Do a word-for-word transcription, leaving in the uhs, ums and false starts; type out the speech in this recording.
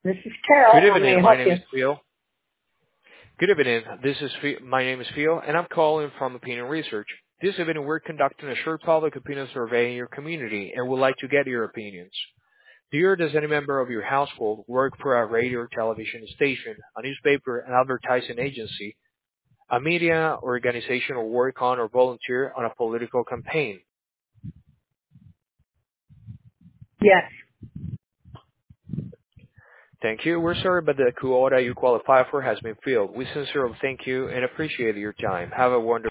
This is Carol. Good How may I evening. My help name you? is Phil. Good evening. This is Phil. My name is Phil, and I'm calling from Opinion Research. This evening, we're conducting a short public opinion survey in your community, and would like to get your opinions. Do you or does any member of your household work for a radio or television station, a newspaper, an advertising agency, a media organization, or work on or volunteer on a political campaign? Yes. Thank you. We're sorry, but the quota you qualify for has been filled. We sincerely thank you and appreciate your time. Have a wonderful